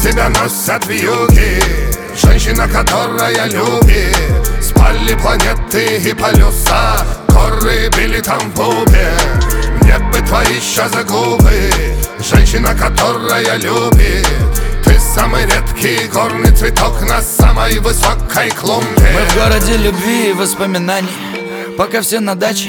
Тебя носят вьюги, женщина, которая любит. Спали планеты и полюса, горы били там в бубе. Мне бы твои сейчас губы, женщина, которая любит. Ты самый редкий горный цветок на самой высокой клумбе. Мы в городе любви и воспоминаний, пока все на даче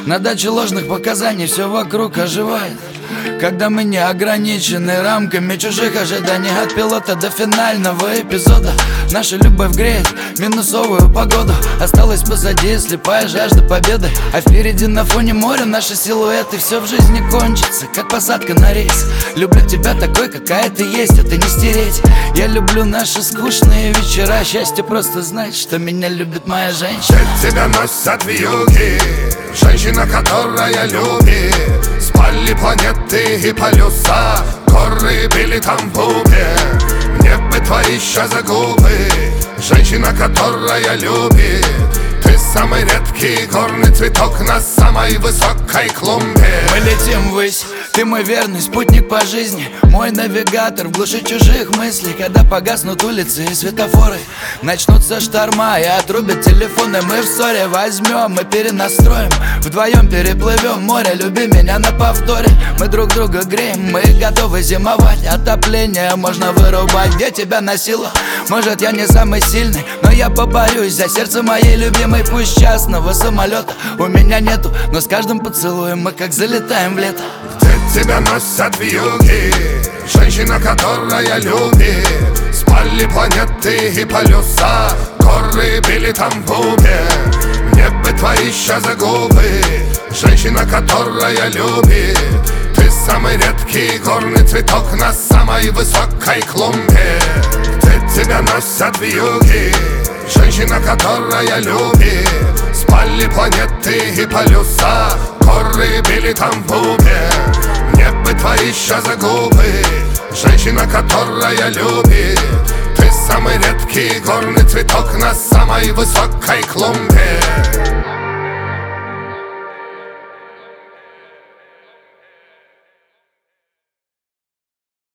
ложных показаний. Все вокруг оживает, когда мы не ограничены рамками чужих ожиданий. От пилота до финального эпизода наша любовь греет минусовую погоду. Осталась позади слепая жажда победы, а впереди на фоне моря наши силуэты. Все в жизни кончится, как посадка на рейс. Люблю тебя такой, какая ты есть, это не стереть. Я люблю наши скучные вечера. Счастье просто знать, что меня любит моя женщина. Тебя носят вьюги, женщина, которая любит. Спали планеты и полюса, горы били там в бубе. Мне бы твои сейчас губы, женщина, которая любит. Ты самый редкий горный цветок на самой высокой клумбе. Мы летим ввысь, ты мой верный спутник по жизни, мой навигатор в глуши чужих мыслей. Когда погаснут улицы и светофоры, начнутся шторма и отрубят телефоны. Мы в ссоре возьмем и перенастроим, вдвоем переплывем море. Люби меня на повторе, мы друг друга греем, мы готовы зимовать. Отопление можно вырубать, где тебя носило. Может, я не самый сильный, но я поборюсь за сердце моей любимой. Пусть частного самолета у меня нету, но с каждым поцелуем мы как залетаем в лето. Где тебя носят вьюги, женщина, которая любит. Спали планеты и полюса, горы били там в бубе. Мне бы твои сейчас губы, женщина, которая любит. Ты самый редкий горный цветок на самой высокой клумбе. Где тебя носят вьюги, женщина, которая любит. Спали планеты и полюса, горы били там в бубе. Мне бы твои сейчас губы, женщина, которая любит. Ты самый редкий горный цветок на самой высокой клумбе.